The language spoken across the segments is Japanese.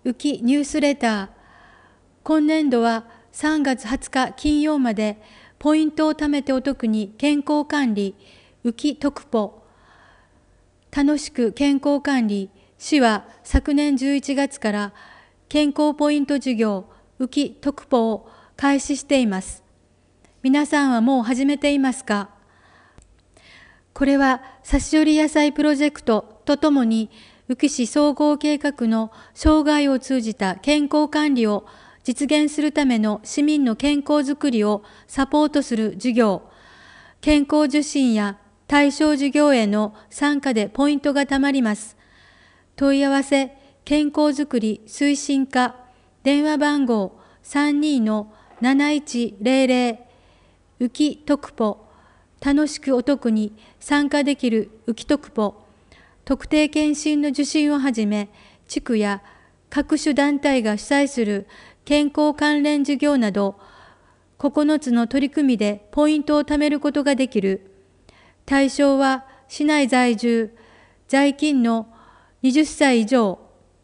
浮きニュースレター。今年度は3月20日金曜までポイントを貯めてお得に健康管理、浮き特ポ。楽しく健康管理。市は昨年11月から健康ポイント事業、浮き特ポを開始しています。皆さんはもう始めていますか？これは差し寄り野菜プロジェクトとともに宇城市総合計画の生涯を通じた健康管理を実現するための市民の健康づくりをサポートする事業、健康受診や対象事業への参加でポイントがたまります。問い合わせ、健康づくり推進課、電話番号 32-7100、浮き特ポ、楽しくお得に参加できる浮き特ポ、特定健診の受診をはじめ、地区や各種団体が主催する健康関連事業など、9つの取り組みでポイントを貯めることができる。対象は市内在住、在勤の20歳以上。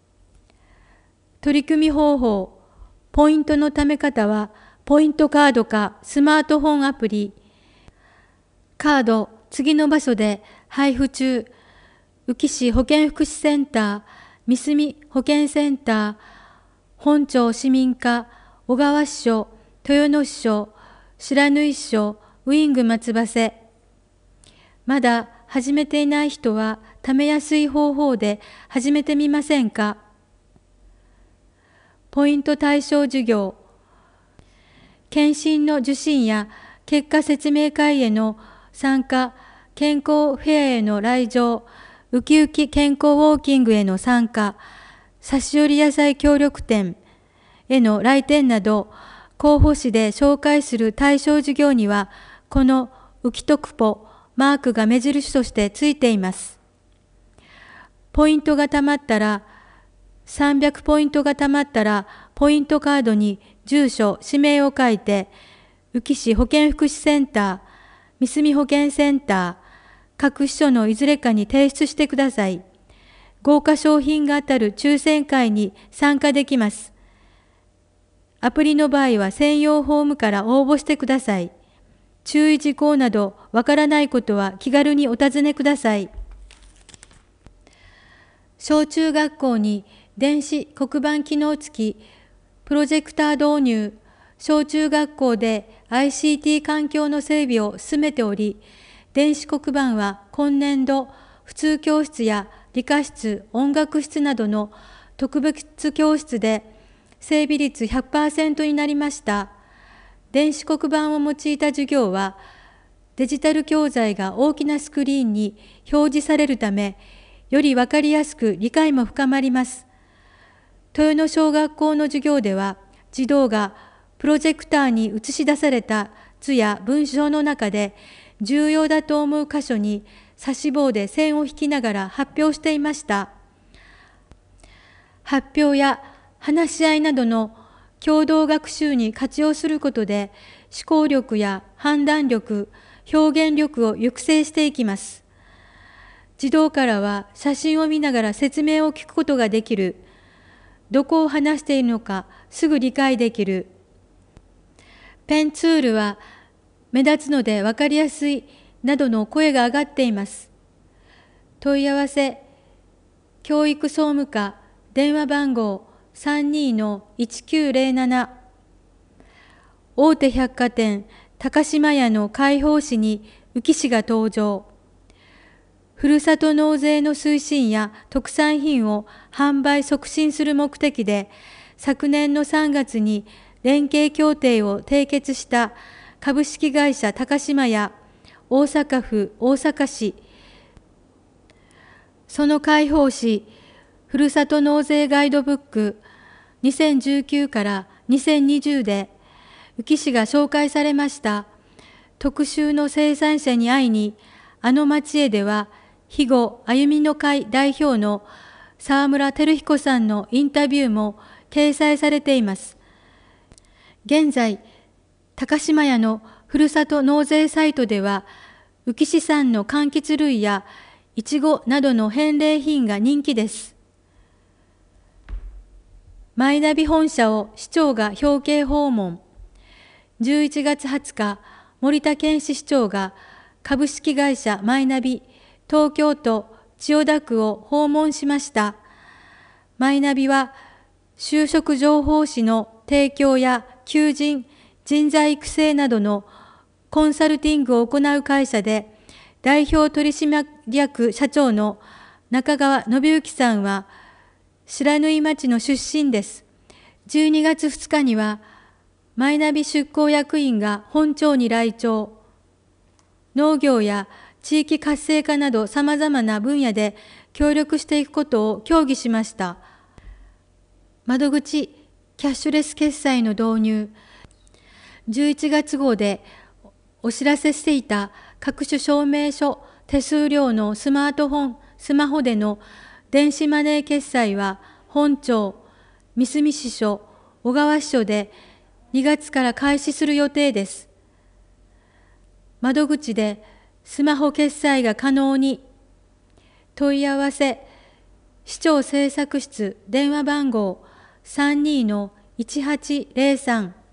取り組み方法、ポイントの貯め方は、ポイントカードかスマートフォンアプリ。カード、次の場所で配布中。宇城市保健福祉センター、三住保健センター、本町市民課、小川支所、豊野支所、白縫支所、ウイング松葉瀬。まだ始めていない人は、貯めやすい方法で始めてみませんか？ポイント対象事業。検診の受診や結果説明会への参加、健康フェアへの来場、ウキウキ健康ウォーキングへの参加、差し寄り野菜協力店への来店など、候補誌で紹介する対象事業には、この浮き特ポマークが目印としてついています。ポイントがたまったら、300ポイントがたまったら、ポイントカードに住所、氏名を書いて、宇城市保健福祉センター、三住保健センター、各支所のいずれかに提出してください。豪華商品が当たる抽選会に参加できます。アプリの場合は専用フォームから応募してください。注意事項などわからないことは気軽にお尋ねください。小中学校に電子黒板機能付きプロジェクター導入、小中学校で ICT 環境の整備を進めており、電子黒板は今年度、普通教室や理科室、音楽室などの特別教室で整備率 100% になりました。電子黒板を用いた授業は、デジタル教材が大きなスクリーンに表示されるため、よりわかりやすく理解も深まります。豊野小学校の授業では、児童がプロジェクターに映し出された図や文章の中で、重要だと思う箇所に指し棒で線を引きながら発表していました。発表や話し合いなどの共同学習に活用することで、思考力や判断力、表現力を育成していきます。児童からは写真を見ながら説明を聞くことができる。どこを話しているのかすぐ理解できる。ペンツールは目立つので分かりやすいなどの声が上がっています。問い合わせ、教育総務課、電話番号 32-1907。大手百貨店、高島屋の開放誌に宇城市が登場。ふるさと納税の推進や特産品を販売促進する目的で、昨年の3月に連携協定を締結した株式会社高島屋、大阪府大阪市、その開放誌、ふるさと納税ガイドブック2019から2020で、宇城市が紹介されました。特集の生産者に会いに、あの町へでは、肥後歩みの会代表の沢村照彦さんのインタビューも掲載されています。現在、高島屋のふるさと納税サイトでは、宇城市産の柑橘類やいちごなどの返礼品が人気です。 マイナビ本社を市長が表敬訪問。11月20日、森田健市市長が株式会社マイナビ東京都千代田区を訪問しました。マイナビは就職情報誌の提供や求人、人材育成などのコンサルティングを行う会社で、代表取締役社長の中川信之さんは白縫町の出身です。12月2日にはマイナビ出向役員が本庁に来庁、農業や地域活性化などさまざまな分野で協力していくことを協議しました。窓口キャッシュレス決済の導入、11月号でお知らせしていた各種証明書、手数料のスマホでの電子マネー決済は本庁、三隅支所、小川支所で2月から開始する予定です。窓口でスマホ決済が可能に、問い合わせ、市長政策室電話番号 32-1803